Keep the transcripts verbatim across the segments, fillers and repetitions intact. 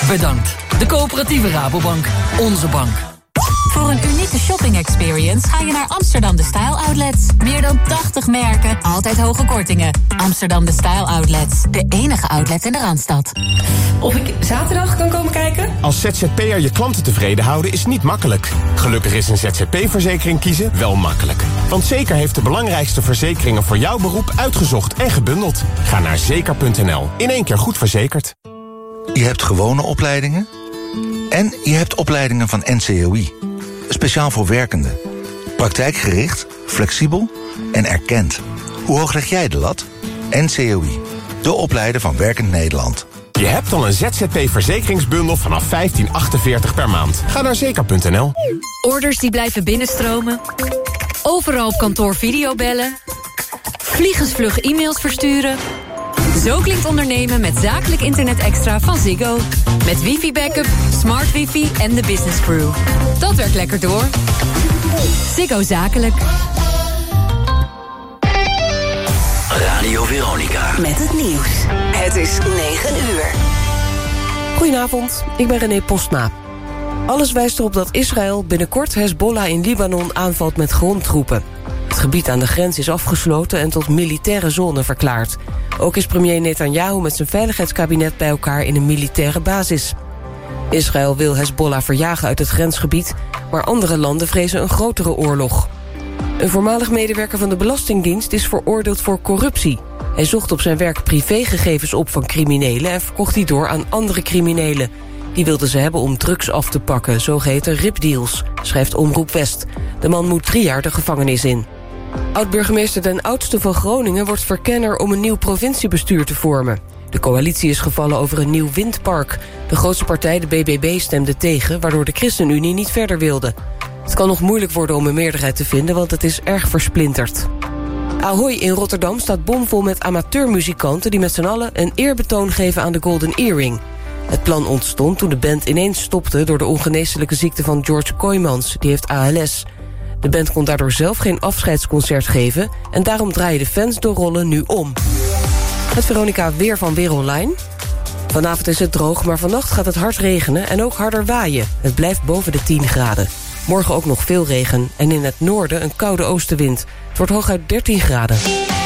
Bedankt. De coöperatieve Rabobank. Onze bank. Voor een unieke shopping experience ga je naar Amsterdam De Style Outlets. Meer dan tachtig merken, altijd hoge kortingen. Amsterdam De Style Outlets. De enige outlet in de Randstad. Of ik zaterdag kan komen kijken? Als Z Z P'er je klanten tevreden houden is niet makkelijk. Gelukkig is een Z Z P-verzekering kiezen wel makkelijk. Want Zeker heeft de belangrijkste verzekeringen voor jouw beroep uitgezocht en gebundeld. Ga naar zeker punt n l. In één keer goed verzekerd. Je hebt gewone opleidingen en je hebt opleidingen van N C O I. Speciaal voor werkenden. Praktijkgericht, flexibel en erkend. Hoe hoog leg jij de lat? N C O I, de opleider van Werkend Nederland. Je hebt al een Z Z P-verzekeringsbundel vanaf vijftien achtenveertig per maand. Ga naar zeker punt n l. Orders die blijven binnenstromen. Overal op kantoor videobellen. Vliegensvlug e-mails versturen. Zo klinkt ondernemen met zakelijk internet extra van Ziggo. Met wifi-backup, smart wifi en de business crew. Dat werkt lekker door. Ziggo Zakelijk. Radio Veronica. Met het nieuws. Het is negen uur. Goedenavond, ik ben René Postma. Alles wijst erop dat Israël binnenkort Hezbollah in Libanon aanvalt met grondtroepen. Het gebied aan de grens is afgesloten en tot militaire zone verklaard. Ook is premier Netanyahu met zijn veiligheidskabinet bij elkaar in een militaire basis. Israël wil Hezbollah verjagen uit het grensgebied, maar andere landen vrezen een grotere oorlog. Een voormalig medewerker van de Belastingdienst is veroordeeld voor corruptie. Hij zocht op zijn werk privégegevens op van criminelen en verkocht die door aan andere criminelen. Die wilden ze hebben om drugs af te pakken, zogeheten ripdeals, schrijft Omroep West. De man moet drie jaar de gevangenis in. Oud-burgemeester Den Oudste van Groningen wordt verkenner om een nieuw provinciebestuur te vormen. De coalitie is gevallen over een nieuw windpark. De grootste partij, de B B B, stemde tegen, waardoor de ChristenUnie niet verder wilde. Het kan nog moeilijk worden om een meerderheid te vinden, want het is erg versplinterd. Ahoy in Rotterdam staat bomvol met amateurmuzikanten die met z'n allen een eerbetoon geven aan de Golden Earring. Het plan ontstond toen de band ineens stopte door de ongeneeslijke ziekte van George Kooijmans, die heeft A L S. De band kon daardoor zelf geen afscheidsconcert geven en daarom draaien de fans de rollen nu om. Het Veronica weer van Weer Online. Vanavond is het droog, maar vannacht gaat het hard regenen en ook harder waaien. Het blijft boven de tien graden. Morgen ook nog veel regen en in het noorden een koude oostenwind. Het wordt hooguit dertien graden.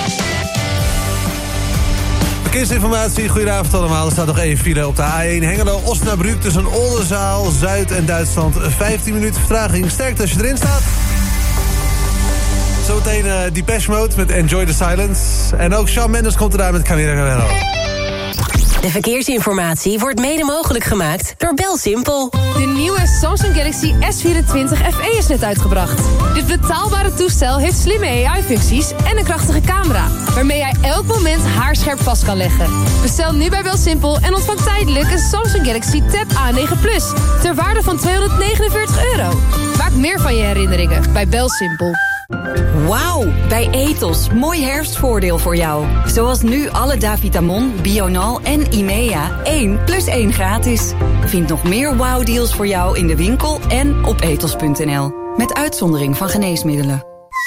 Verkeersinformatie, goedenavond allemaal. Er staat nog één file op de A één Hengelo-Osnabrück tussen Oldenzaal, Zuid en Duitsland. vijftien minuten vertraging. Sterkte als je erin staat. Zometeen uh, Depeche Mode met Enjoy the Silence. En ook Shawn Mendes komt eraan met Camila Cabello. De verkeersinformatie wordt mede mogelijk gemaakt door BelSimpel. De nieuwe Samsung Galaxy S vierentwintig F E is net uitgebracht. Dit betaalbare toestel heeft slimme A I-functies en een krachtige camera, waarmee jij elk moment haarscherp vast kan leggen. Bestel nu bij BelSimpel en ontvang tijdelijk een Samsung Galaxy Tab A negen Plus... ter waarde van tweehonderdnegenenveertig euro. Maak meer van je herinneringen bij BelSimpel. Wauw, bij Ethos. Mooi herfstvoordeel voor jou. Zoals nu alle Davitamon, Bional en Imea één plus één gratis. Vind nog meer wow-deals voor jou in de winkel en op ethos punt n l. Met uitzondering van geneesmiddelen.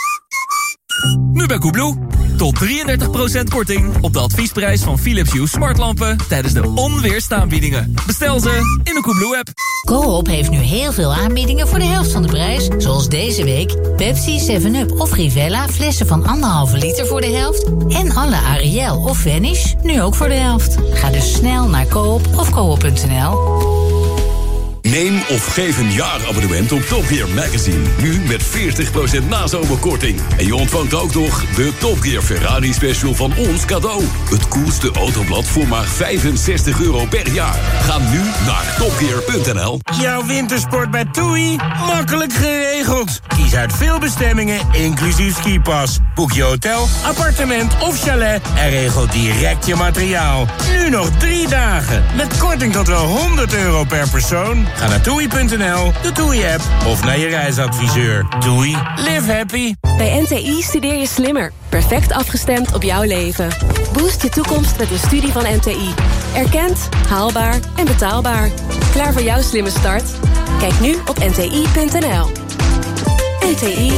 Nu bij Koebloe. Tot drieëndertig procent korting op de adviesprijs van Philips Hue smartlampen tijdens de onweerstaanbiedingen. Bestel ze in de Koebloe-app. Coop heeft nu heel veel aanbiedingen voor de helft van de prijs. Zoals deze week Pepsi, seven up of Rivella flessen van anderhalve liter voor de helft. En alle Ariel of Vanish nu ook voor de helft. Ga dus snel naar Coop of koop punt n l. Neem of geef een jaarabonnement op Top Gear Magazine. Nu met veertig procent nazomerkorting. En je ontvangt ook nog de Top Gear Ferrari Special van ons cadeau. Het coolste autoblad voor maar vijfenzestig euro per jaar. Ga nu naar topgear punt n l. Jouw wintersport bij TUI? Makkelijk geregeld. Kies uit veel bestemmingen, inclusief skipas. Boek je hotel, appartement of chalet en regel direct je materiaal. Nu nog drie dagen. Met korting tot wel honderd euro per persoon. Ga naar toei punt n l, de TUI-app of naar je reisadviseur. TUI, live happy. Bij N T I studeer je slimmer. Perfect afgestemd op jouw leven. Boost je toekomst met een studie van N T I. Erkend, haalbaar en betaalbaar. Klaar voor jouw slimme start? Kijk nu op n t i punt n l. N T I.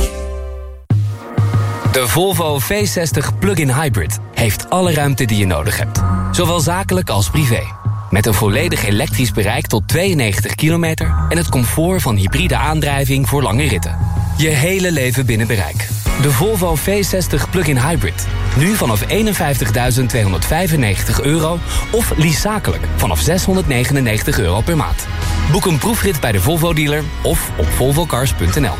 De Volvo V zestig Plug-in Hybrid heeft alle ruimte die je nodig hebt. Zowel zakelijk als privé. Met een volledig elektrisch bereik tot tweeënnegentig kilometer... en het comfort van hybride aandrijving voor lange ritten. Je hele leven binnen bereik. De Volvo V zestig Plug-in Hybrid. Nu vanaf eenenvijftigduizend tweehonderdvijfennegentig euro... of lease zakelijk vanaf zeshonderdnegenennegentig euro per maand. Boek een proefrit bij de Volvo-dealer of op volvo cars punt n l.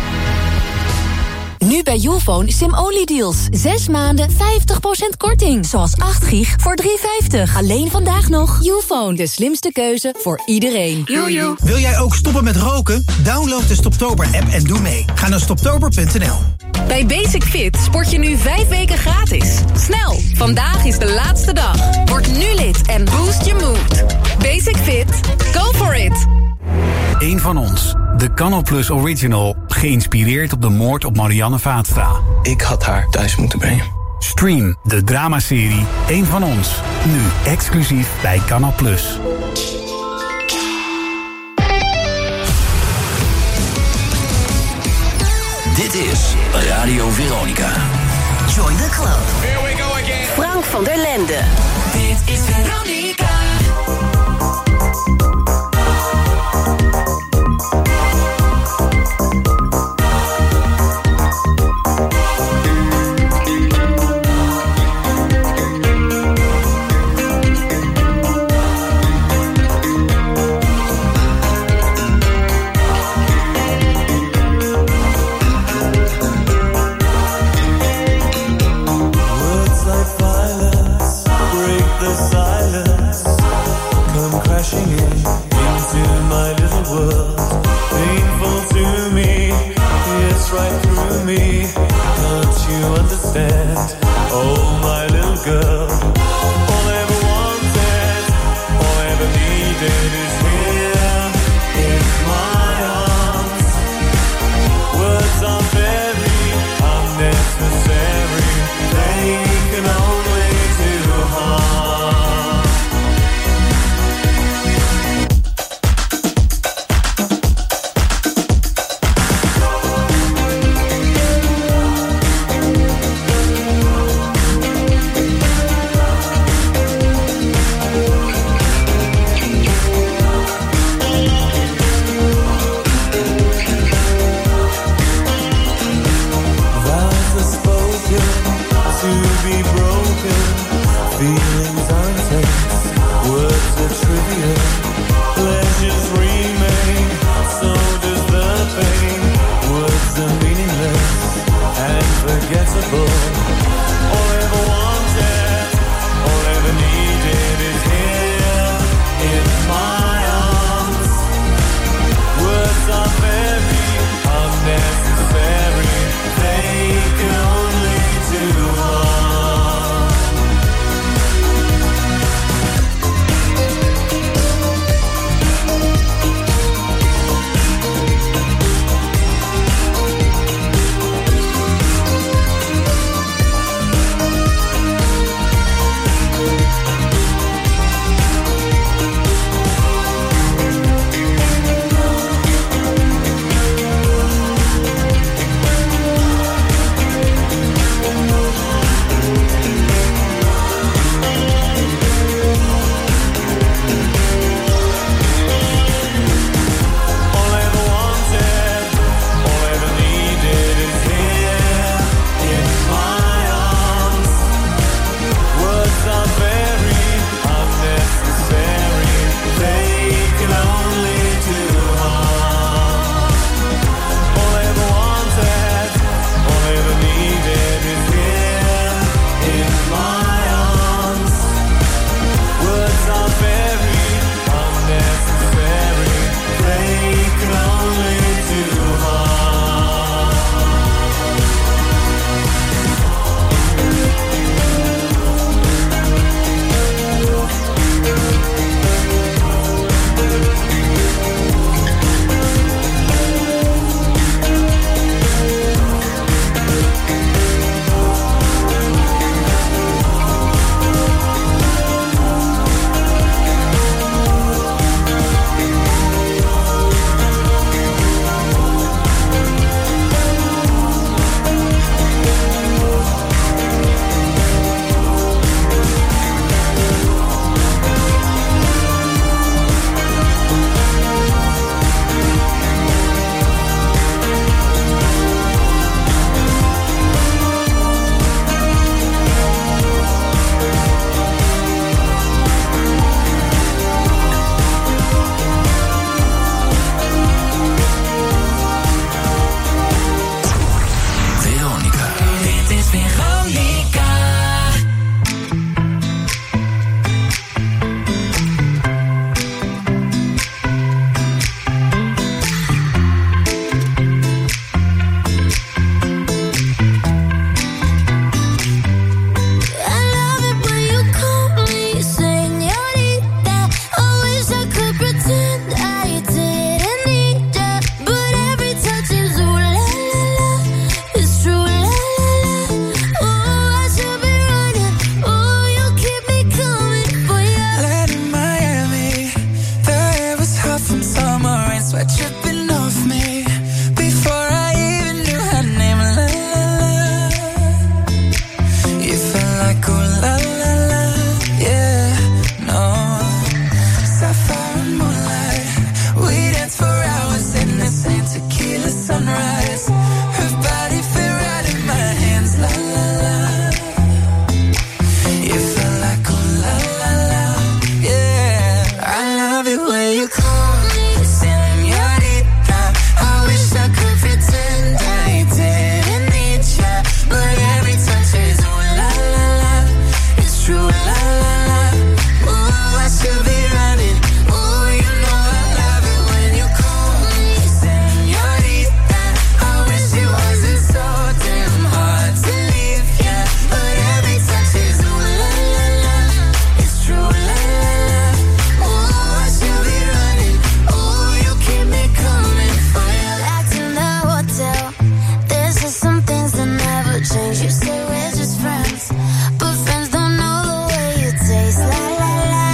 Nu bij Youfone sim-only deals. Zes maanden, vijftig procent korting. Zoals acht gig voor drie vijftig. Alleen vandaag nog. Youfone, de slimste keuze voor iedereen. Jojo. Wil jij ook stoppen met roken? Download de Stoptober-app en doe mee. Ga naar stoptober punt n l. Bij Basic Fit sport je nu vijf weken gratis. Snel, vandaag is de laatste dag. Word nu lid en boost je mood. Basic Fit, go for it. Eén van ons. De Canal Plus Original, geïnspireerd op de moord op Marianne Vaatstra. Ik had haar thuis moeten brengen. Stream de dramaserie Eén van ons, nu exclusief bij Canal Plus. Dit is Radio Veronica. Join the club. Here we go again. Frank van der Lende. Dit is Veronica. sweat dripping off me before I even knew her name. La la la, you felt like oh la la la, yeah, no. Sapphire and moonlight, we danced for hours in the same tequila sunrise. Her body fit right in my hands, la la la. You felt like oh la la la, yeah. I love it when you call me señorita. I wish I could pretend I didn't need ya, but every touch is ooh la la la. It's true la la la. Ooh, I should be running. Ooh, you know I love it when you call me señorita. I wish it wasn't so damn hard to leave ya, but every touch is ooh la la la. It's true la la la. Ooh, I should be running. Ooh, you keep me coming for ya. Locked in the hotel, there's just some things that never change. You say we're just friends, but friends don't know the way you taste. La la la.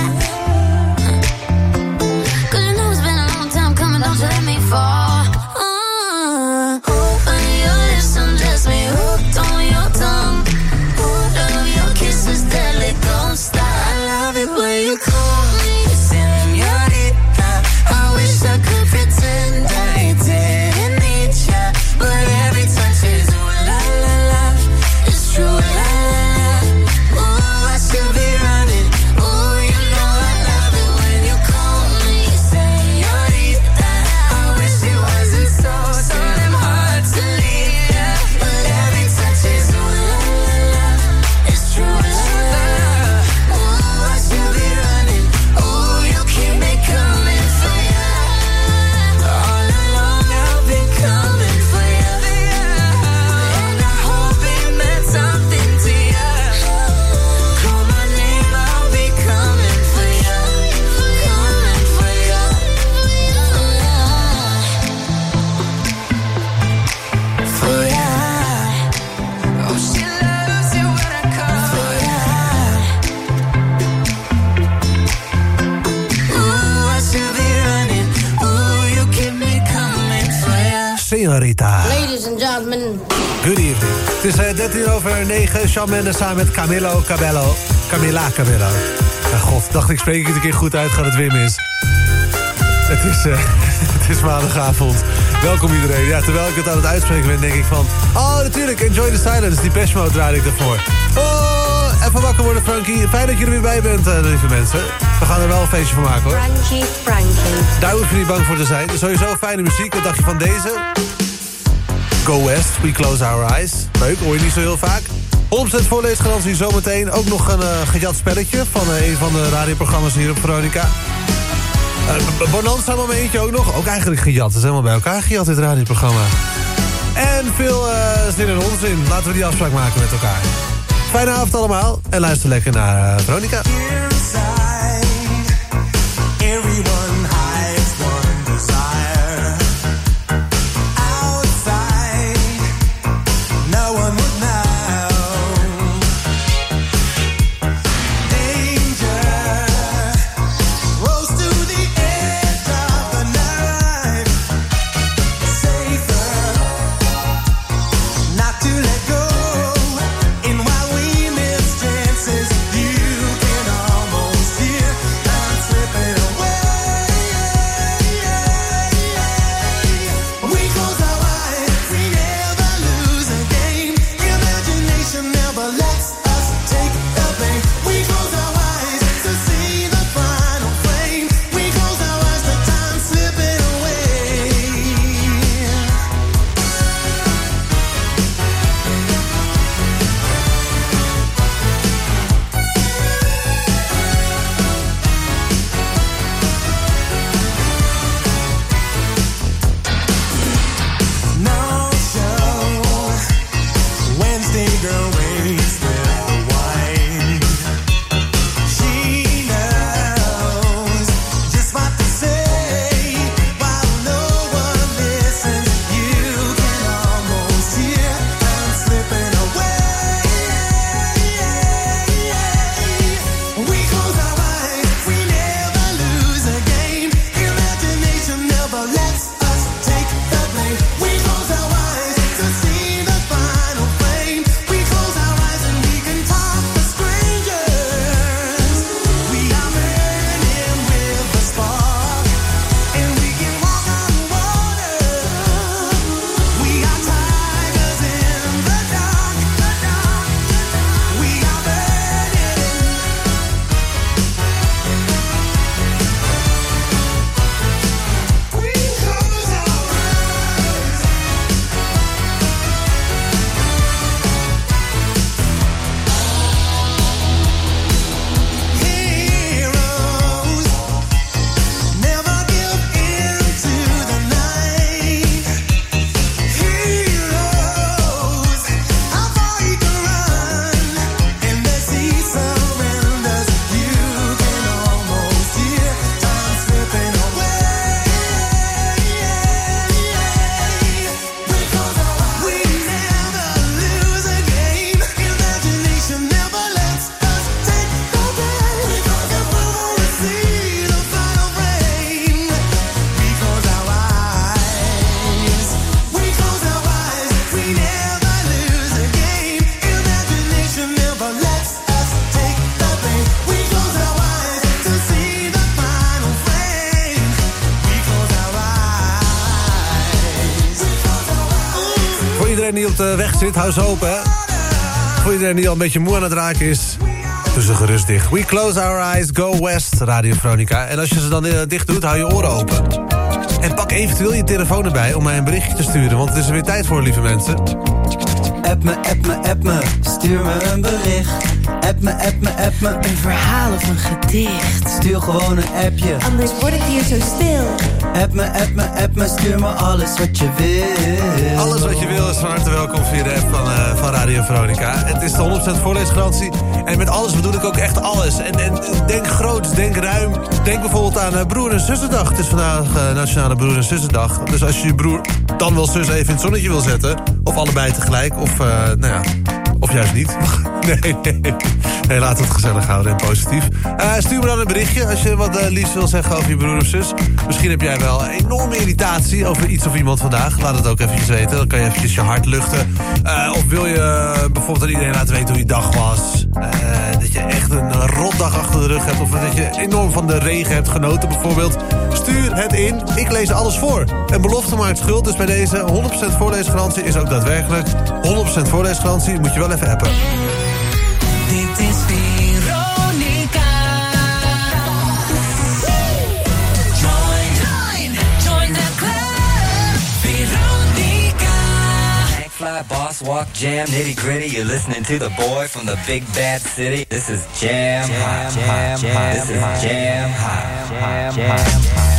Cause you know it's been a long time coming, don't you let me fall. Uh, when your lips undress me, hooked on your tongue. Ooh, love your kisses deadly, don't stop. I love it when you call me señorita. I wish I could pretend I didn't need ya, but every touch is ooh la la la. It's true la la la. Ooh, I should be running. Ooh, you know I love it when you call me señorita. I wish it wasn't so so damn hard to leave ya, but every touch is ooh la la la. It's true la la la. Ooh, I should be running. Ooh, you keep me coming for ya. All along I've been coming for ya, and I hope it meant something to ya. Call my name, I'll be coming for ya, coming for ya, for ya. Oh, she loves it when I come for ya. Ooh, I should be running. Ooh, you keep me coming for ya. Señorita. Ladies and gentlemen. Good evening. Het is uh, dertien over negen. Shawn Mendes samen met Camilo Cabello. Camila Cabello. Ja, god, dacht ik spreek het een keer goed uit, gaat het weer mis. Het is, uh, het is maandagavond. Welkom iedereen. Ja, terwijl ik het aan het uitspreken ben, denk ik van... Oh, natuurlijk, Enjoy the Silence. Die Depeche Mode draaide ik ervoor. Oh, even wakker worden, Frankie. Fijn dat je er weer bij bent, uh, lieve mensen. We gaan er wel een feestje van maken, hoor. Frankie, Frankie. Daar hoef je niet bang voor te zijn. Sowieso fijne muziek. Wat dacht je van deze? Go West, We Close Our Eyes. Leuk, hoor je niet zo heel vaak. honderd procent voorleesgarantie zometeen. Ook nog een uh, gejat spelletje van uh, een van de radioprogramma's hier op Veronica. Uh, Bonanza momentje ook nog. Ook eigenlijk gejat. Het is helemaal bij elkaar gejat, dit radioprogramma. En veel uh, zin en onzin. Laten we die afspraak maken met elkaar. Fijne avond allemaal. En luister lekker naar uh, Veronica. Everyone hides one desire. Outside, no one would know. Danger rolls to the edge of the night. Safer not to let go. And while we miss chances, you can almost see. iedereen die op de weg zit, hou ze open, hè. Voor iedereen die al een beetje moe aan het raken is, doe ze gerust dicht. We close our eyes, go west, Radio Veronica. En als je ze dan uh, dicht doet, hou je oren open. En pak eventueel je telefoon erbij om mij een berichtje te sturen, want het is er weer tijd voor, lieve mensen. App me, app me, app me, stuur me een bericht. App me, app me, app me, een verhaal of een gedicht. Stuur gewoon een appje, anders word ik hier zo stil. App me, app me, app me, stuur me alles wat je wil. Alles wat je wil is van harte welkom via de app van, uh, van Radio Veronica. Het is de honderd procent voorleesgarantie. En met alles bedoel ik ook echt alles. En, en denk groot, denk ruim. Denk bijvoorbeeld aan uh, Broer- en Zussendag. Het is vandaag uh, Nationale Broer- en Zussendag. Dus als je je broer dan wel zus even in het zonnetje wil zetten, of allebei tegelijk, of uh, nou ja, of juist niet. Nee, nee. Nee, laten we het gezellig houden en positief. Uh, stuur me dan een berichtje als je wat uh, liefst wil zeggen over je broer of zus. Misschien heb jij wel enorme irritatie over iets of iemand vandaag. Laat het ook eventjes weten. Dan kan je eventjes je hart luchten. Uh, of wil je uh, bijvoorbeeld aan iedereen laten weten hoe je dag was. Uh, dat je echt een rotdag achter de rug hebt. Of dat je enorm van de regen hebt genoten bijvoorbeeld. Stuur het in. Ik lees alles voor. En belofte maakt schuld. Dus bij deze honderd procent voorleesgarantie is ook daadwerkelijk honderd procent voorleesgarantie. Moet je wel even appen. Dit is Veronica. Join, join, join the club. Veronica. Tank fly, boss walk, jam, nitty gritty. You're listening to the boy from the big bad city. This is jam, jam, jam, jam. This is jam, jam, jam, jam.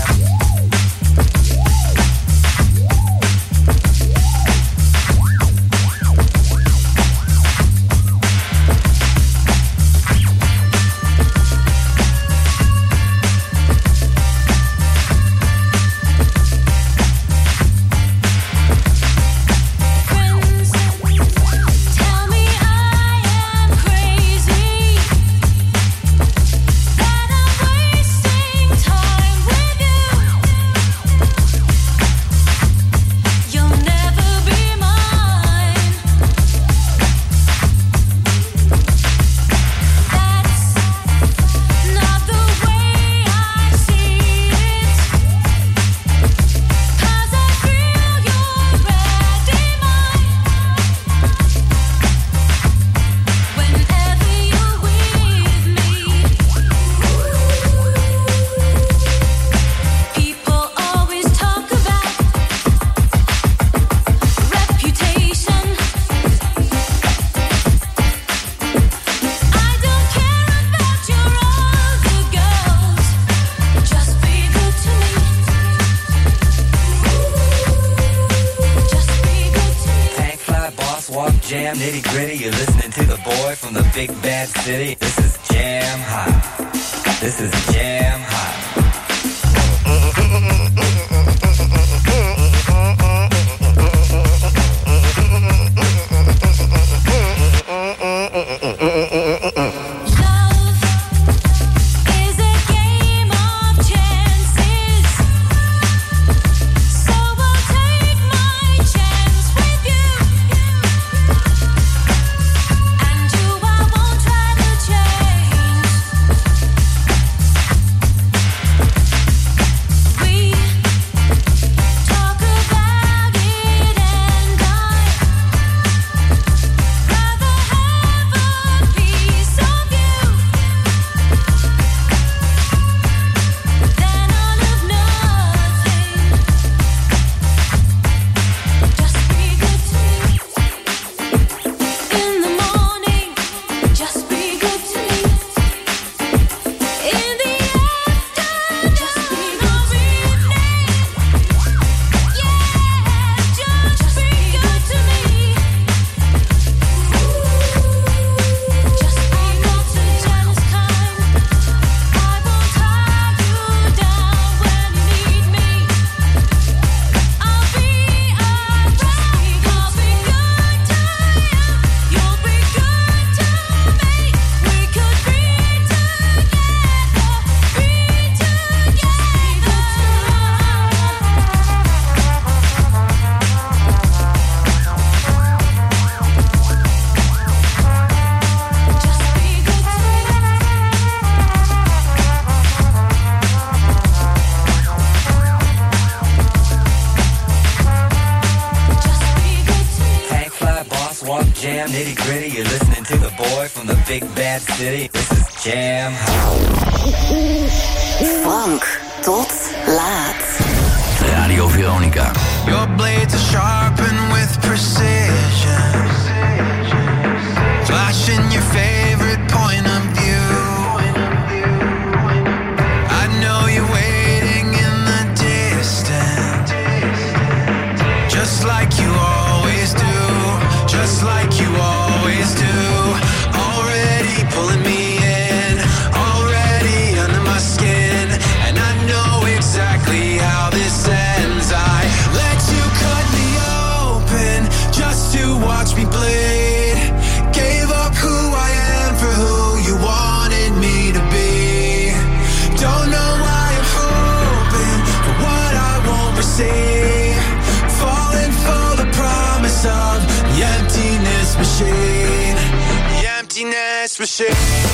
Jam, nitty gritty. You're listening to the boy from the big bad city. This is jam hot. This is jam hot. jam, nitty gritty. You're listening to the boy from the big bad city. This is Jam Frank tot laat. Radio Veronica. Your blades are sharpened with precision, flashing your favorite point of view. I know you're waiting in the distance, just like you always do, just like you always do. Already pulling me in, already under my skin, and I know exactly how this ends. I let you cut me open just to watch me bleed. Gave up who I am for who you wanted me to be. Don't know why I'm hoping for what I won't receive. Falling for the promise of the emptiness machine. The emptiness machine.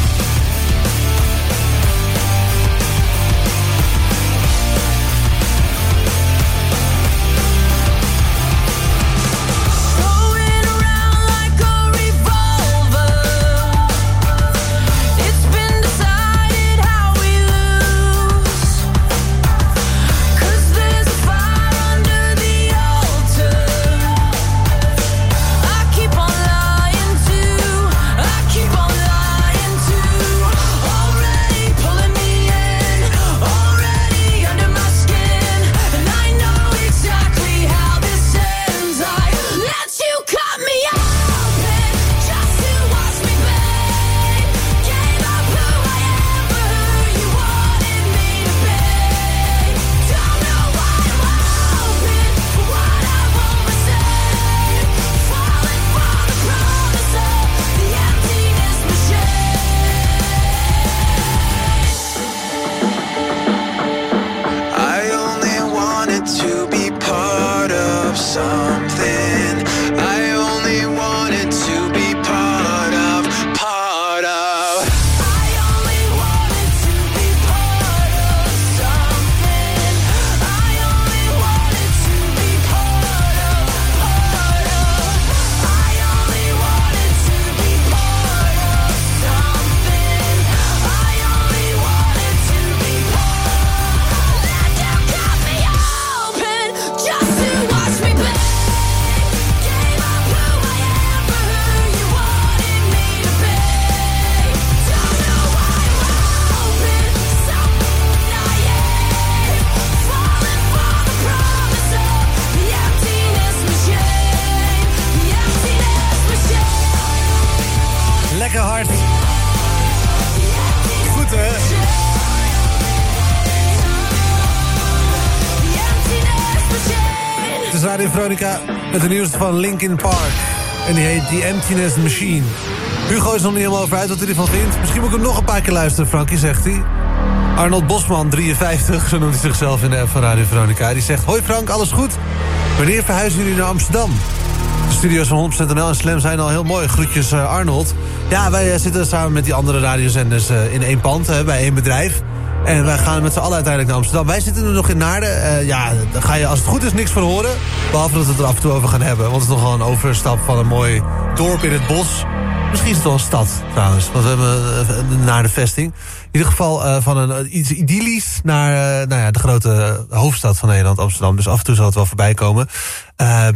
Radio Veronica met de nieuwste van Linkin Park. En die heet The Emptiness Machine. Hugo is nog niet helemaal over uit wat hij ervan vindt. Misschien moet ik hem nog een paar keer luisteren, Frankie, zegt hij. Arnold Bosman, drieënvijftig, zo noemt hij zichzelf in de app van Radio Veronica. Die zegt, hoi Frank, alles goed? Wanneer verhuizen jullie naar Amsterdam? De studio's van honderd procent N L en Slam zijn al heel mooi. Groetjes uh, Arnold. Ja, wij uh, zitten samen met die andere radiozenders uh, in één pand, uh, bij één bedrijf. En wij gaan met z'n allen uiteindelijk naar Amsterdam. Wij zitten er nog in Naarden. Uh, ja, daar ga je als het goed is niks van horen. Behalve dat we het er af en toe over gaan hebben. Want het is nogal een overstap van een mooi dorp in het bos. Misschien is het wel een stad trouwens. Want we hebben uh, naar de vesting. In ieder geval uh, van een uh, iets idyllisch naar uh, nou ja, de grote hoofdstad van Nederland, Amsterdam. Dus af en toe zal het wel voorbij komen. Uh,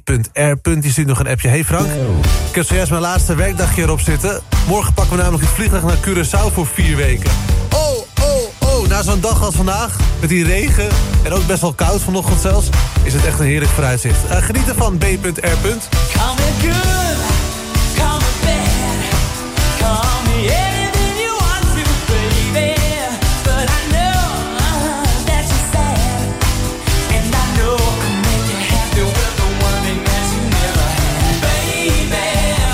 B.R. Die stuurt nog een appje. Hey Frank, ik heb zojuist mijn laatste werkdagje erop zitten. Morgen pakken we namelijk het vliegtuig naar Curaçao voor vier weken. Oh, oh, oh. Na zo'n dag als vandaag, met die regen en ook best wel koud vanochtend zelfs, is het echt een heerlijk vooruitzicht. Uh, geniet ervan, B.R. Call me good, call me bad, call me anything you want to, baby. But I know that you're sad, and I know I can make you happy with the one thing that you never had. Baby,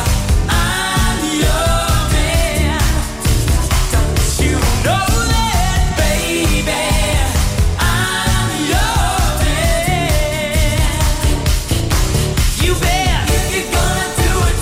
I'm your man. Don't you know that, baby? I'm your man. You bet if you're gonna do it.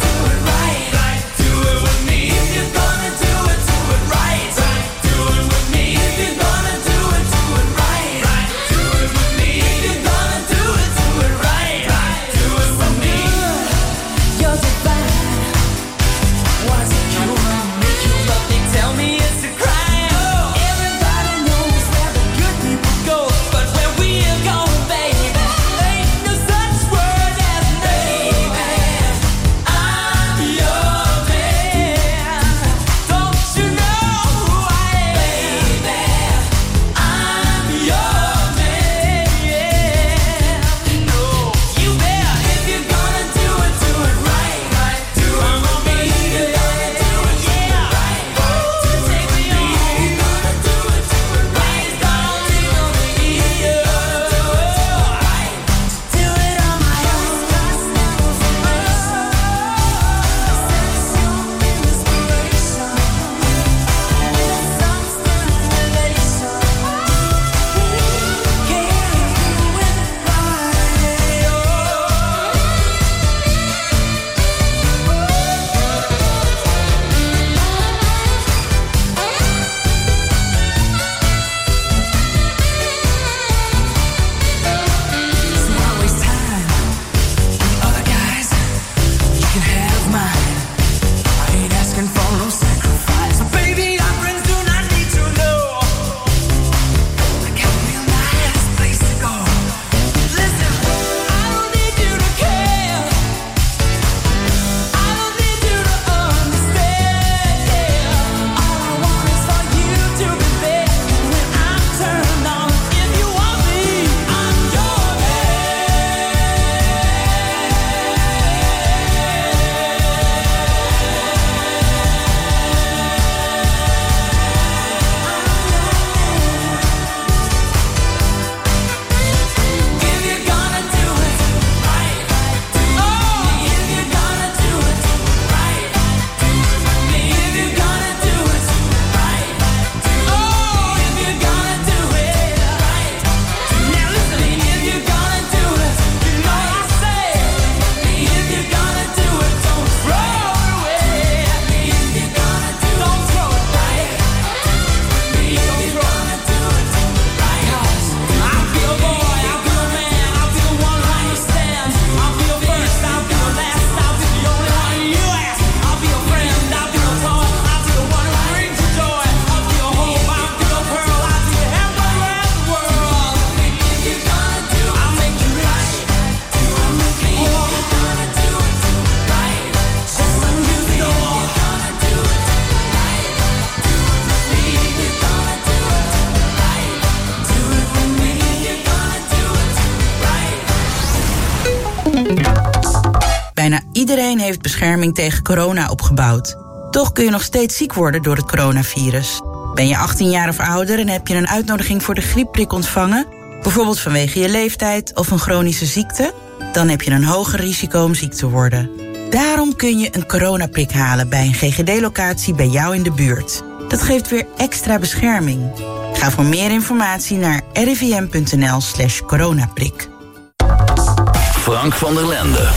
Iedereen heeft bescherming tegen corona opgebouwd. Toch kun je nog steeds ziek worden door het coronavirus. Ben je achttien jaar of ouder en heb je een uitnodiging voor de griepprik ontvangen, bijvoorbeeld vanwege je leeftijd of een chronische ziekte, dan heb je een hoger risico om ziek te worden. Daarom kun je een coronaprik halen bij een G G D-locatie bij jou in de buurt. Dat geeft weer extra bescherming. Ga voor meer informatie naar rivm.nl slash coronaprik. Frank van der Lende.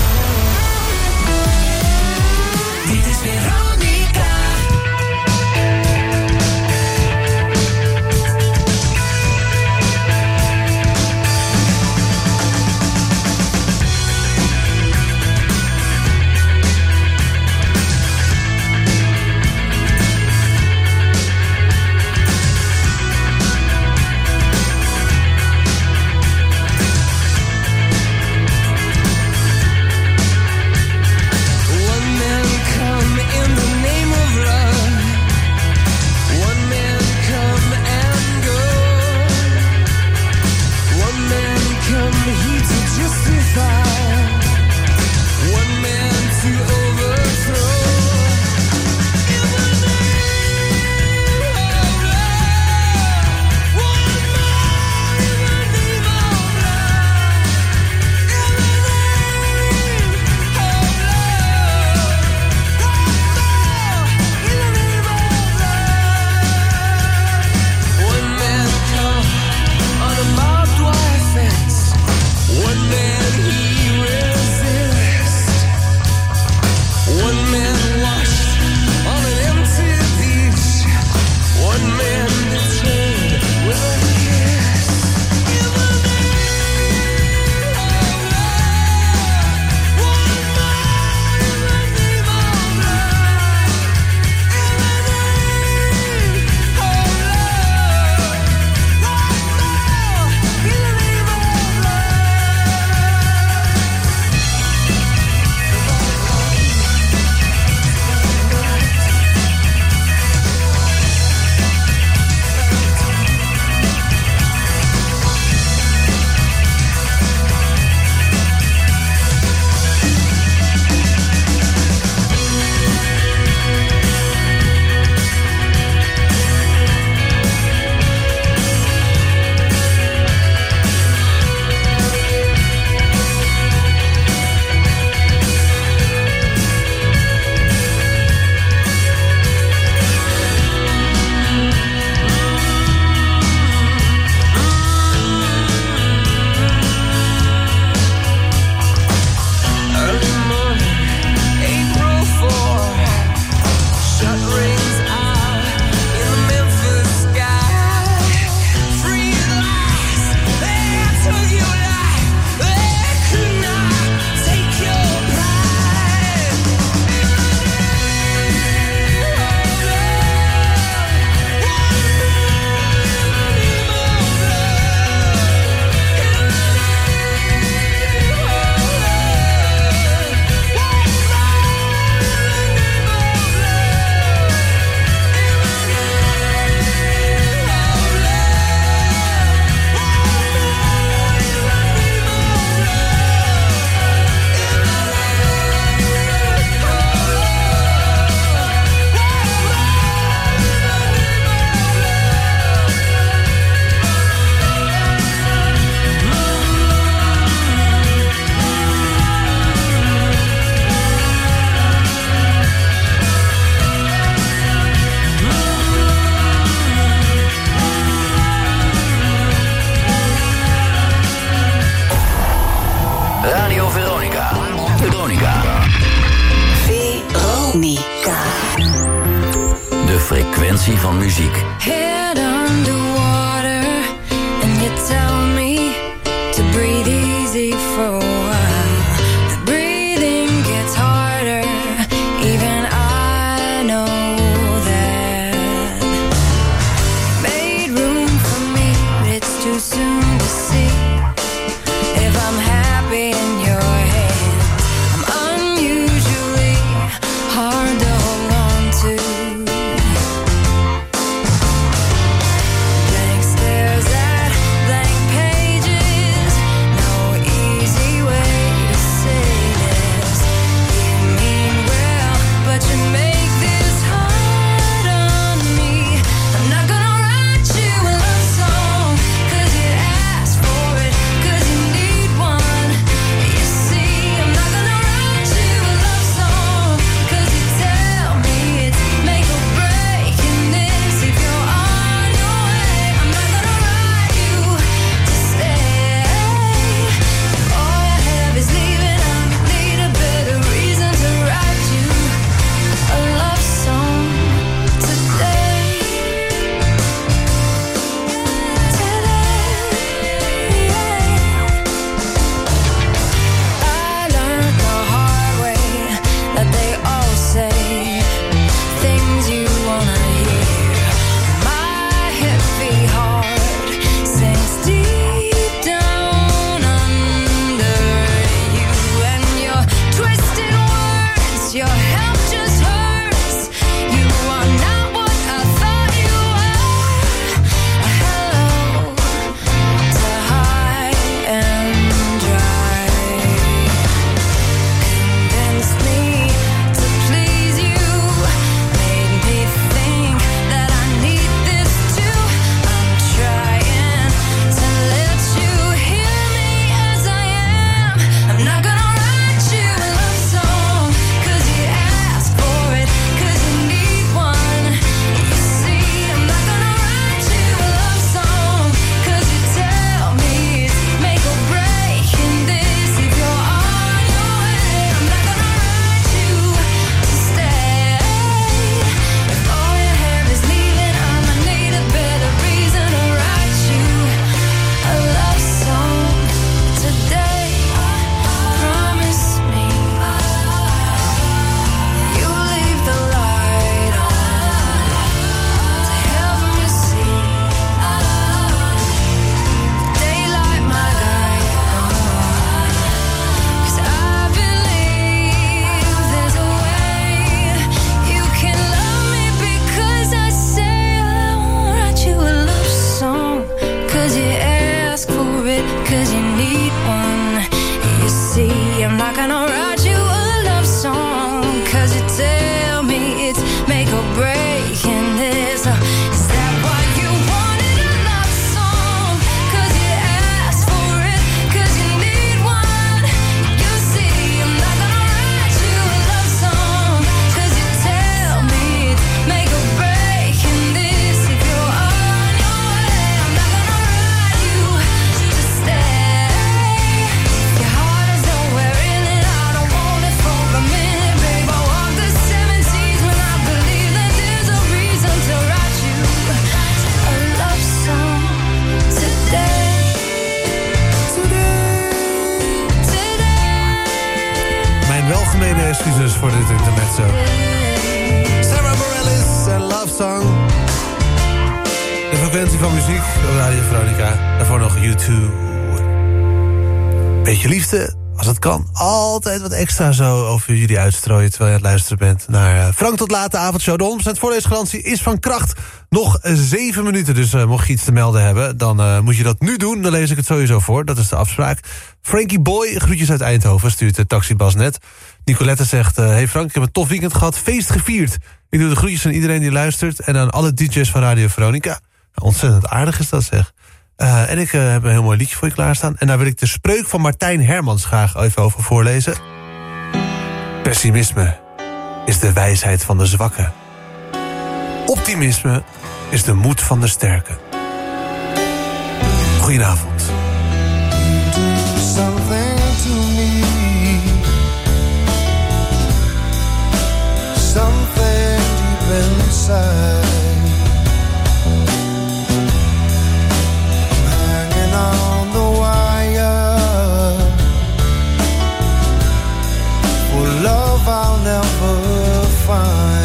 Dit is Veronica. frequentie van muziek. Head underwater and you tell me to breathe easy for a while. The breathing gets harder, even I know that. Made room for me, but it's too soon to see if I'm happy in your hands. I'm unusually hard to hold on to. 'cause you need one. You see, I'm not gonna write you a love song, 'cause you tell me it's make or break, and there's a, is that why you wanted a love song? 'Cause you asked for it, 'cause you need one. You see, I'm not gonna write you a love song, 'cause you tell me it's make or break, and this, if you're on your way, I'm not gonna write you to stay. Your heart is nowhere in it, I don't want it for a minute, babe. I walk the seventies when I believe that there's a reason to write you a love song today. Mijn welgemene excuses voor dit intermezzo. Sarah Bareilles en Love Song. De frequentie van muziek op Radio Veronica. Daarvoor nog U twee. Beetje liefde, als het kan. Altijd wat extra zo over jullie uitstrooien terwijl je aan het luisteren bent naar uh, Frank tot laat, de avondshow. De honderd procent voorleesgarantie is van kracht. Nog zeven minuten, dus uh, mocht je iets te melden hebben, dan uh, moet je dat nu doen. Dan lees ik het sowieso voor, dat is de afspraak. Frankie Boy, groetjes uit Eindhoven, stuurt de taxibas net. Nicolette zegt, uh, hey Frank, ik heb een tof weekend gehad, feest gevierd. Ik doe de groetjes aan iedereen die luistert en aan alle D J's van Radio Veronica. Ontzettend aardig is dat, zeg. Uh, en ik uh, heb een heel mooi liedje voor je klaarstaan. En daar wil ik de spreuk van Martijn Hermans graag even over voorlezen. Pessimisme is de wijsheid van de zwakken. Optimisme is de moed van de sterken. Goedenavond. Something to me, something deep inside. Hanging on the wire for love I'll never find.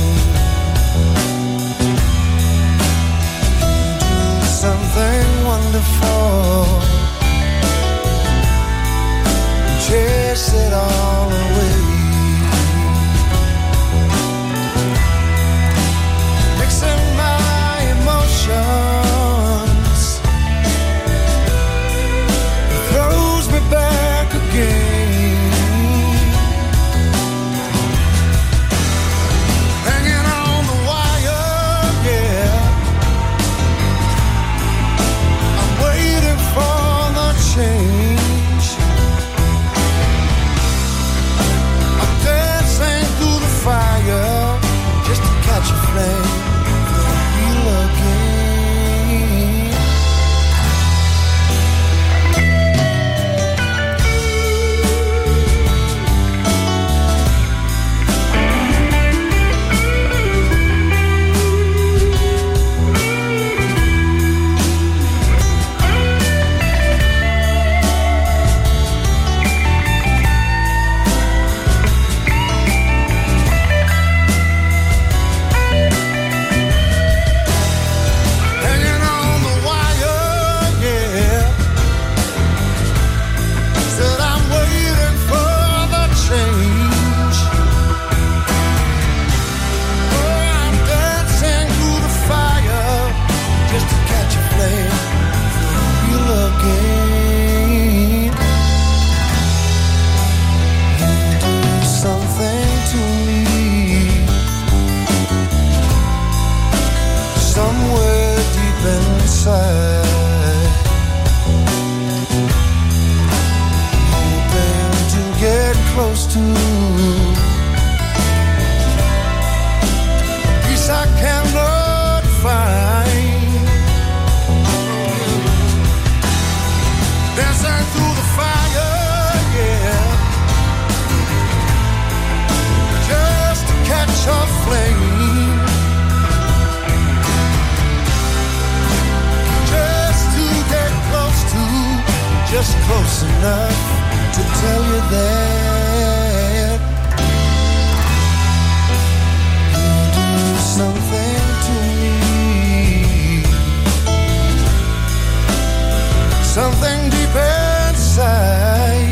Do something wonderful, chase it all away. Mixing my emotions, it throws me back again. Hanging on the wire, yeah. I'm waiting for the change. Fire just to catch a flame, feel again. Just close enough to tell you that you do something to me, something deep inside.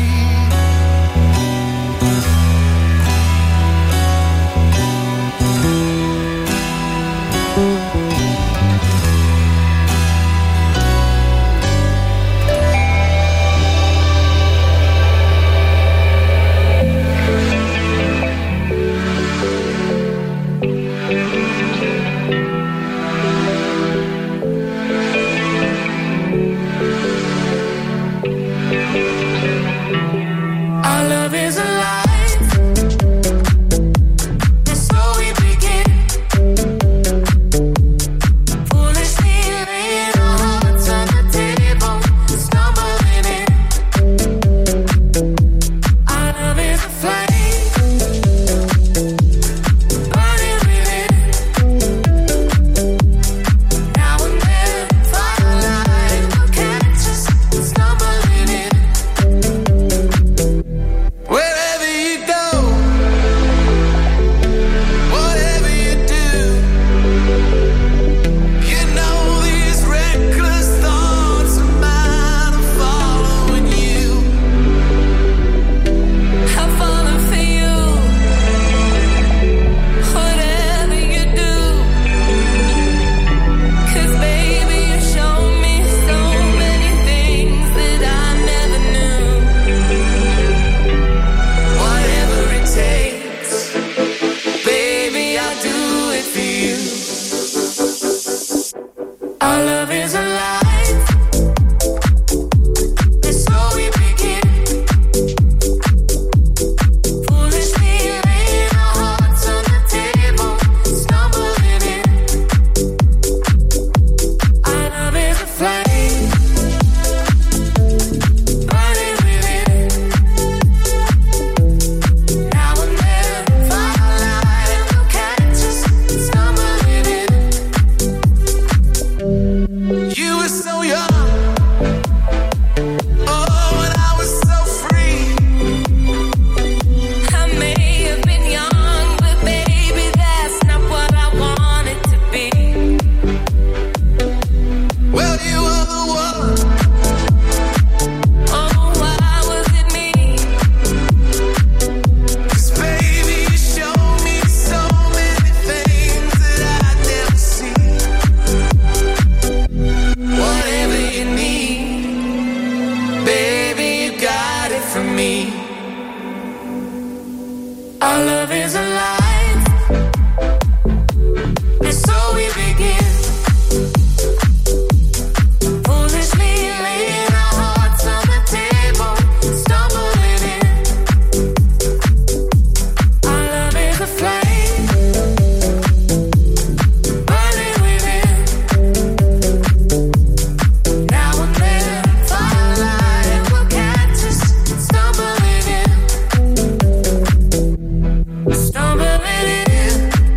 me. Our love is alive, and so we begin. Foolishly laying our hearts on the table, stumbling in. Our love is a flame, burning within. Now and then, firelight will catch us, stumbling in. Stumbling in,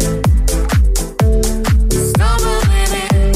stumbling in.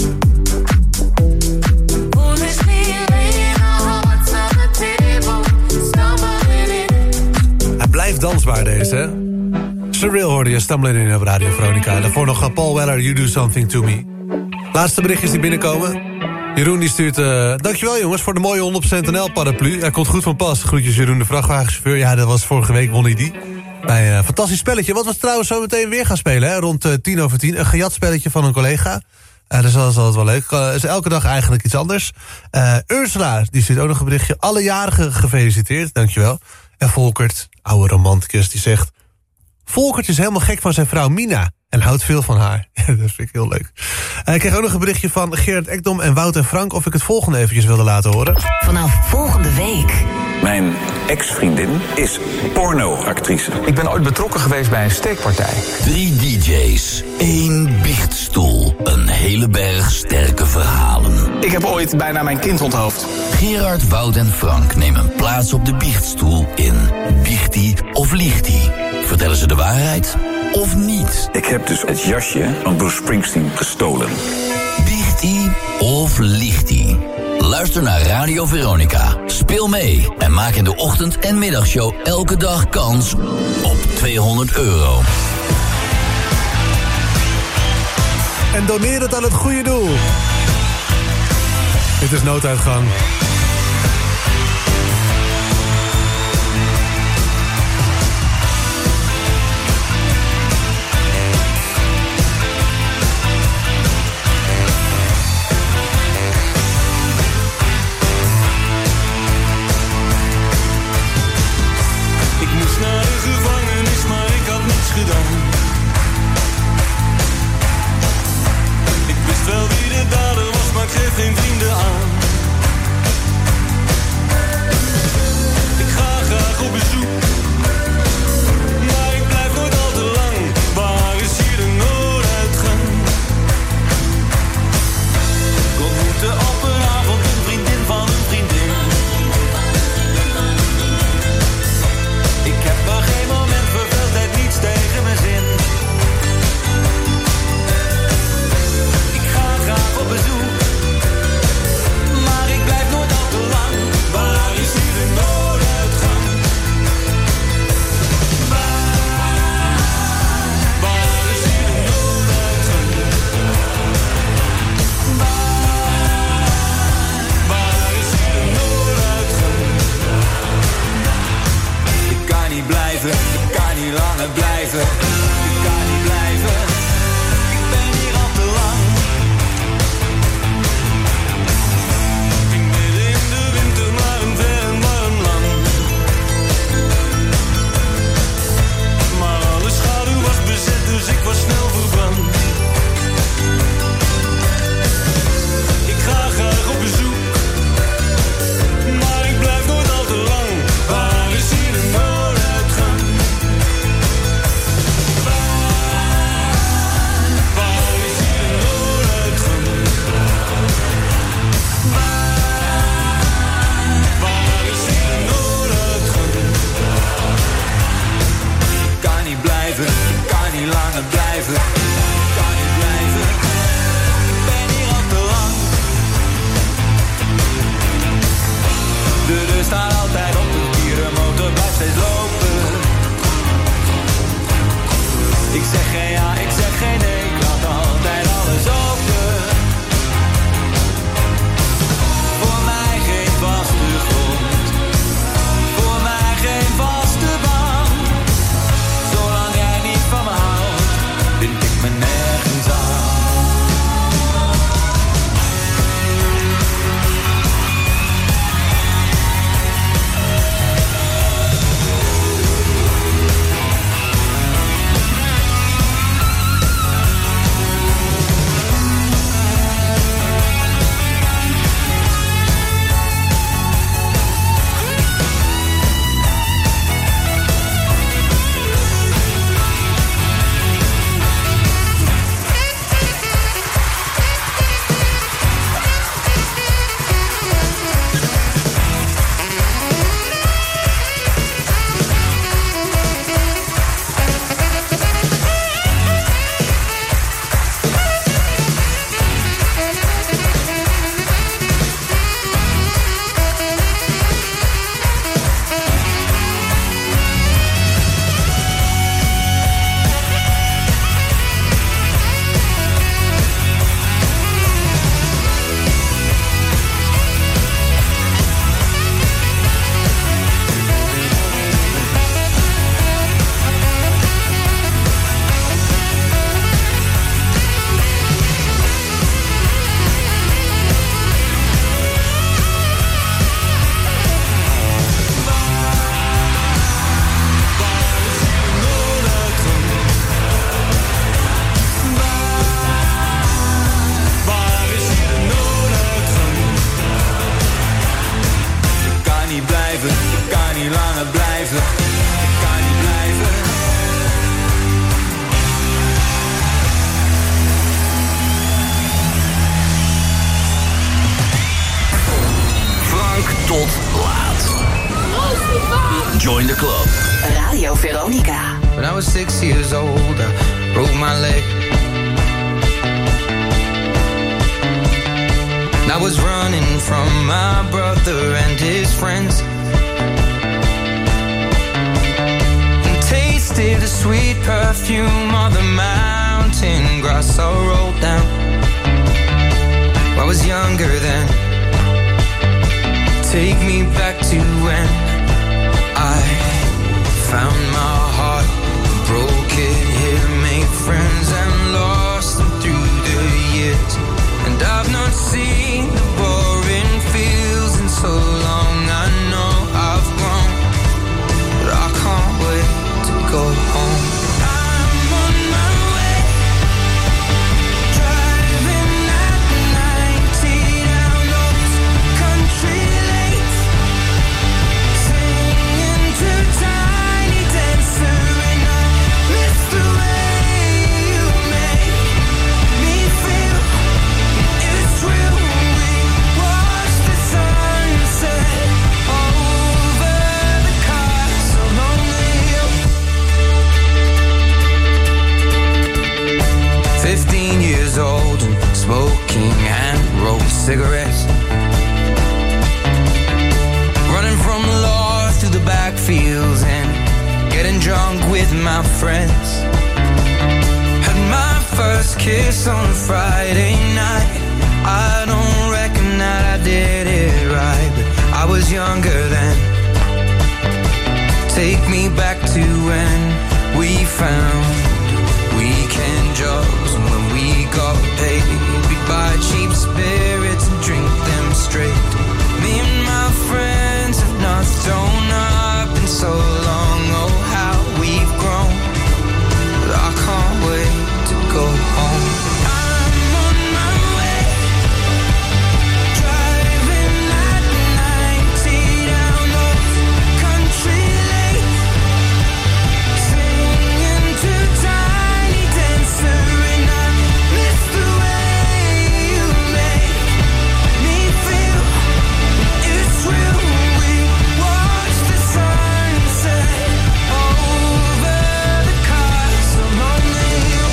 Foolishly laying our hearts on the table, stumbling in. Hij blijft dansbaar deze, hè? Surreal hoorde je, Stumbling in op Radio Veronica. Daarvoor nog uh, Paul Weller, You Do Something To Me. Laatste berichtjes die binnenkomen. Jeroen die stuurt... Uh, dankjewel jongens voor de mooie honderd procent N L paraplu. Hij komt goed van pas. Groetjes Jeroen, de vrachtwagenchauffeur. Ja, dat was vorige week, won hij die. Bij een uh, fantastisch spelletje. Wat we trouwens zo meteen weer gaan spelen, hè? Rond uh, tien over tien. Een gejatspelletje van een collega. Uh, dus dat is altijd wel leuk. Uh, is elke dag eigenlijk iets anders. Uh, Ursula, die stuurt ook nog een berichtje. Alle jarigen gefeliciteerd, dankjewel. En Volkert, oude romanticus, die zegt... Volkert is helemaal gek van zijn vrouw Mina... en houdt veel van haar. Ja, dat vind ik heel leuk. Uh, ik kreeg ook nog een berichtje van Gerard Ekdom en Wout en Frank... of ik het volgende eventjes wilde laten horen. Vanaf volgende week. Mijn ex-vriendin is pornoactrice. Ik ben ooit betrokken geweest bij een steekpartij. Drie D J's, één biechtstoel, een hele berg sterke verhalen. Ik heb ooit bijna mijn kind onthoofd. Gerard, Wout en Frank nemen plaats op de biechtstoel in Biechtie of Liechtie. Vertellen ze de waarheid of niet? Ik heb dus het jasje van Bruce Springsteen gestolen. Biechtie of Liechtie? Luister naar Radio Veronica. Speel mee en maak in de ochtend- en middagshow elke dag kans op tweehonderd euro. En doneer het aan het goede doel. Dit is Nooduitgang. Naar de gevangenis, maar ik had niets gedaan. Ik wist wel wie de dader was, maar ik kreeg geen vrienden aan. niet langer blijven. Ik kan niet blijven. Frank tot laat. Join the club. Radio Veronica. When I was six years old, I broke my leg. I was running from my brother and his friends, and tasted the sweet perfume of the mountain grass I rolled down. I was younger then. Take me back to when I found my heart, broke it here, made friends and lost them through the years. And I've not seen the boring fields in so long. I know I've grown, but I can't wait to go home. I'm on my way, driving at ninety down those country lanes, singing to Tiny Dancer, and I miss the way you make me feel. It's real. We watch the sunset over the castle on the hill. Fifteen years old and smoking and rolled cigarettes, running from the law through the backfields and getting drunk with my friends. Had my first kiss on a Friday night. I don't reckon that I did it right, but I was younger then. Take me back to when we found weekend jobs, and when we got paid, we'd buy cheap spirits and drink them straight. Me and my friends have not thrown up in so long. Oh, how we've grown, but I can't wait to go home. I'm on my way, driving at ninety down those country lanes, singing to Tiny Dancer, and I miss the way you make me feel. It's real. We watch the sunset over the castle on the hill.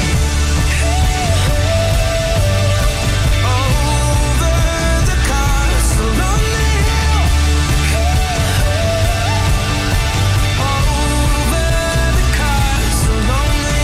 Over the castle on the hill. Over the castle on the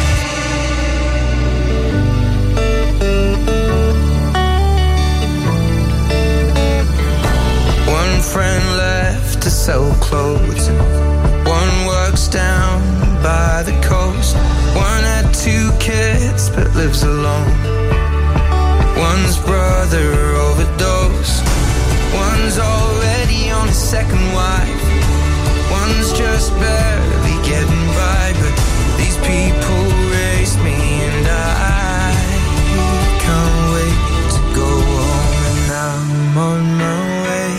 hill. One friend left to sell clothes, and one works down by the coast. One had two kids but lives alone. One's brother overdosed. One's already on his second wife. One's just barely getting by, but these people raised me, and I can't wait to go home. And I'm on my way.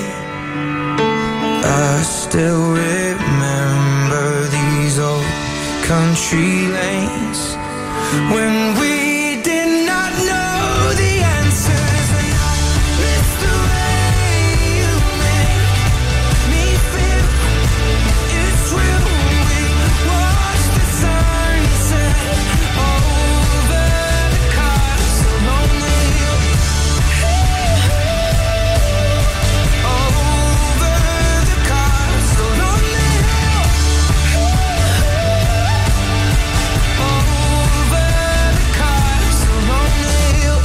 I still remember these old country lanes when we did not know the answers, and I miss the way you make me feel. It's real. We watch the sunset over the castle on the hill. Over the castle on the hill. Over the castle on the hill.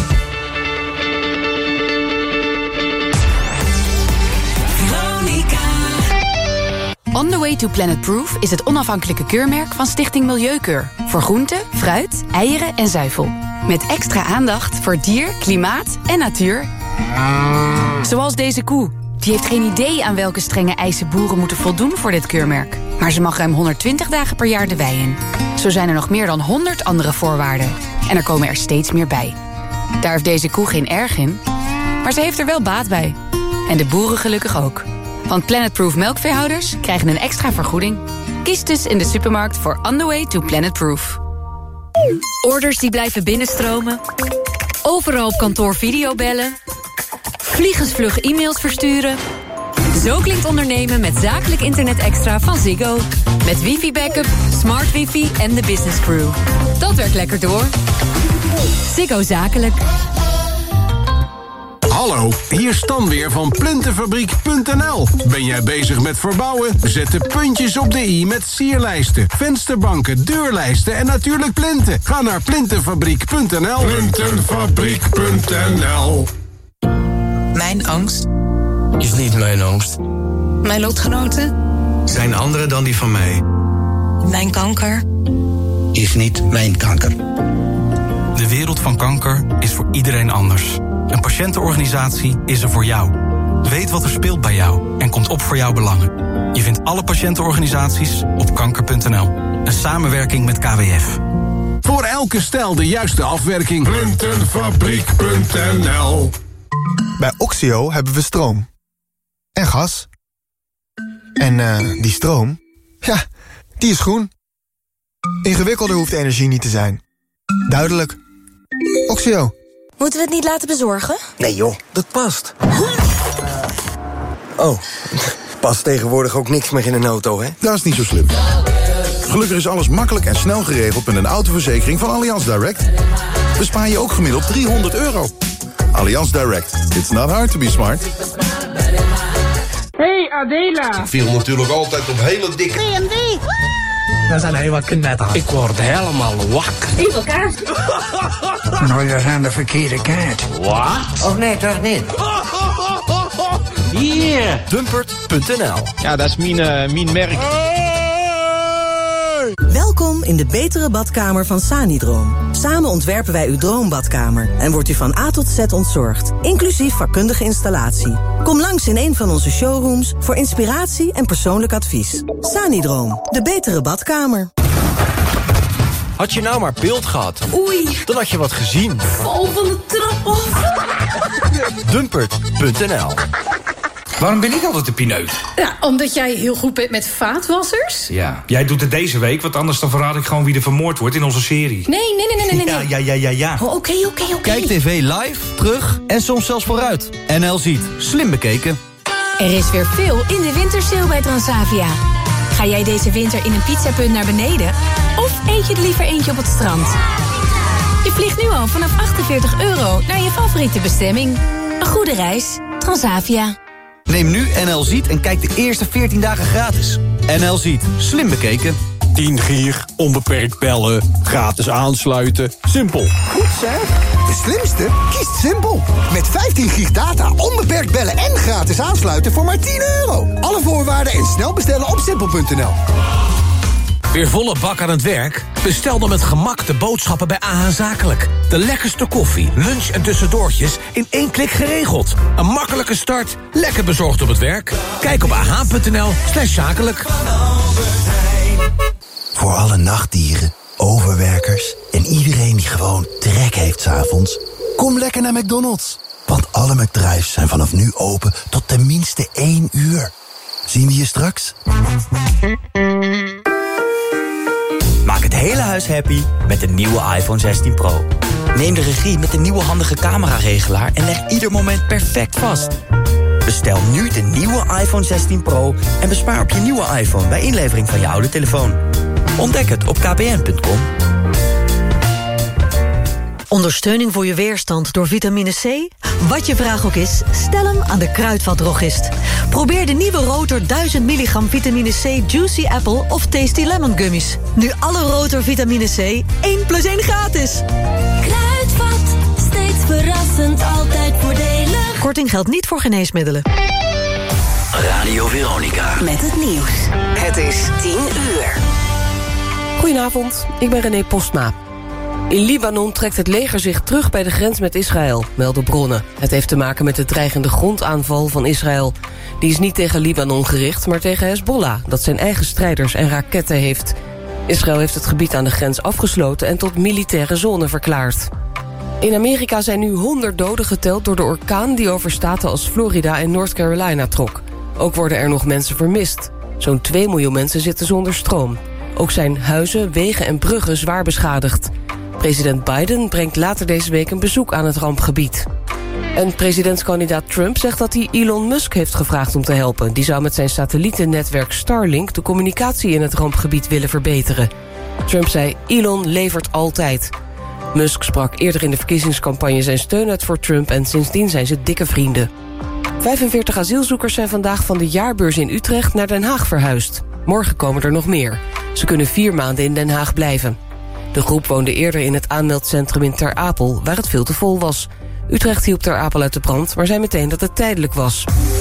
On the Way to Planet Proof is het onafhankelijke keurmerk van Stichting Milieukeur. Voor groenten, fruit, eieren en zuivel. Met extra aandacht voor dier, klimaat en natuur. Zoals deze koe. Die heeft geen idee aan welke strenge eisen boeren moeten voldoen voor dit keurmerk. Maar ze mag ruim honderdtwintig dagen per jaar de wei in. Zo zijn er nog meer dan honderd andere voorwaarden. En er komen er steeds meer bij. Daar heeft deze koe geen erg in, maar ze heeft er wel baat bij. En de boeren gelukkig ook. Want Planet Proof melkveehouders krijgen een extra vergoeding. Kies dus in de supermarkt voor On The Way to Planet Proof. Orders die blijven binnenstromen. Overal op kantoor videobellen. Vliegensvlug e-mails versturen. Zo klinkt ondernemen met zakelijk internet extra van Ziggo. Met wifi-backup, smart wifi en de business crew. Dat werkt lekker door. Ziggo Zakelijk. Hallo, hier Stan weer van Plintenfabriek punt n l. Ben jij bezig met verbouwen? Zet de puntjes op de i met sierlijsten, vensterbanken, deurlijsten en natuurlijk plinten. Ga naar Plintenfabriek punt n l. Plintenfabriek punt n l. Mijn angst is niet mijn angst. Mijn lotgenoten zijn andere dan die van mij. Mijn kanker is niet mijn kanker. De wereld van kanker is voor iedereen anders. Een patiëntenorganisatie is er voor jou. Weet wat er speelt bij jou en komt op voor jouw belangen. Je vindt alle patiëntenorganisaties op kanker punt n l. Een samenwerking met K W F. Voor elke stijl de juiste afwerking. Plintenfabriek punt n l. Bij Oxio hebben we stroom. En gas. En uh, die stroom, ja, die is groen. Ingewikkelder hoeft energie niet te zijn. Duidelijk. Oxio. Moeten we het niet laten bezorgen? Nee joh, dat past. Oh, past tegenwoordig ook niks meer in een auto, hè? Dat is niet zo slim. Gelukkig is alles makkelijk en snel geregeld met een autoverzekering van Allianz Direct. Bespaar je ook gemiddeld driehonderd euro. Allianz Direct. It's not hard to be smart. Hey Adela. Ik viel natuurlijk altijd op hele dikke... B M W. We zijn helemaal knetter. Ik word helemaal wakker. Even kaart. Nou, je zijn de verkeerde kaart. Wat? Of nee, toch niet? Hier. Dumpert punt n l. Ja, dat is mijn, uh, mijn merk. Welkom in de betere badkamer van Sanidroom. Samen ontwerpen wij uw droombadkamer en wordt u van A tot Z ontzorgd, inclusief vakkundige installatie. Kom langs in een van onze showrooms voor inspiratie en persoonlijk advies. Sanidroom, de betere badkamer. Had je nou maar beeld gehad? Oei. Dan had je wat gezien. Val van de trap af. Dumpert punt n l. Waarom ben ik altijd de pineut? Ja, omdat jij heel goed bent met vaatwassers. Ja. Jij doet het deze week, want anders dan verraad ik gewoon wie er vermoord wordt in onze serie. Nee, nee, nee, nee, nee. Ja, ja, ja, ja, ja. Oh, oké, oké, oké. Kijk tv live, terug en soms zelfs vooruit. N L ziet. Slim bekeken. Er is weer veel in de wintersale bij Transavia. Ga jij deze winter in een pizzapunt naar beneden? Of eet je er liever eentje op het strand? Je vliegt nu al vanaf achtenveertig euro naar je favoriete bestemming. Een goede reis. Transavia. Neem nu N L Ziet en kijk de eerste veertien dagen gratis. N L Ziet. Slim bekeken. tien gig, onbeperkt bellen, gratis aansluiten. Simpel. Goed zeg. De slimste kiest Simpel. Met vijftien gig data, onbeperkt bellen en gratis aansluiten voor maar tien euro. Alle voorwaarden en snel bestellen op simpel punt n l. Weer volle bak aan het werk? Bestel dan met gemak de boodschappen bij A H Zakelijk. De lekkerste koffie, lunch en tussendoortjes in één klik geregeld. Een makkelijke start, lekker bezorgd op het werk. Kijk op ah punt n l slash zakelijk. Voor alle nachtdieren, overwerkers en iedereen die gewoon trek heeft 's avonds. Kom lekker naar McDonald's. Want alle McDrives zijn vanaf nu open tot tenminste één uur. Zien we je straks? Maak het hele huis happy met de nieuwe iPhone zestien Pro. Neem de regie met de nieuwe handige cameraregelaar en leg ieder moment perfect vast. Bestel nu de nieuwe iPhone zestien Pro en bespaar op je nieuwe iPhone bij inlevering van je oude telefoon. Ontdek het op k p n punt com. Ondersteuning voor je weerstand door vitamine C? Wat je vraag ook is, stel hem aan de Kruidvatdrogist. Probeer de nieuwe Rotor duizend milligram vitamine C Juicy Apple of Tasty Lemon Gummies. Nu alle Rotor vitamine C, één plus één gratis. Kruidvat, steeds verrassend, altijd voordelig. Korting geldt niet voor geneesmiddelen. Radio Veronica. Met het nieuws. Het is tien uur. Goedenavond, ik ben René Postma. In Libanon trekt het leger zich terug bij de grens met Israël, melden bronnen. Het heeft te maken met de dreigende grondaanval van Israël. Die is niet tegen Libanon gericht, maar tegen Hezbollah, dat zijn eigen strijders en raketten heeft. Israël heeft het gebied aan de grens afgesloten en tot militaire zone verklaard. In Amerika zijn nu honderd doden geteld door de orkaan die over staten als Florida en North Carolina trok. Ook worden er nog mensen vermist. Zo'n twee miljoen mensen zitten zonder stroom. Ook zijn huizen, wegen en bruggen zwaar beschadigd. President Biden brengt later deze week een bezoek aan het rampgebied. En presidentskandidaat Trump zegt dat hij Elon Musk heeft gevraagd om te helpen. Die zou met zijn satellietennetwerk Starlink de communicatie in het rampgebied willen verbeteren. Trump zei, Elon levert altijd. Musk sprak eerder in de verkiezingscampagne zijn steun uit voor Trump en sindsdien zijn ze dikke vrienden. vijfenveertig asielzoekers zijn vandaag van de jaarbeurs in Utrecht naar Den Haag verhuisd. Morgen komen er nog meer. Ze kunnen vier maanden in Den Haag blijven. De groep woonde eerder in het aanmeldcentrum in Ter Apel, waar het veel te vol was. Utrecht hielp Ter Apel uit de brand, maar zei meteen dat het tijdelijk was.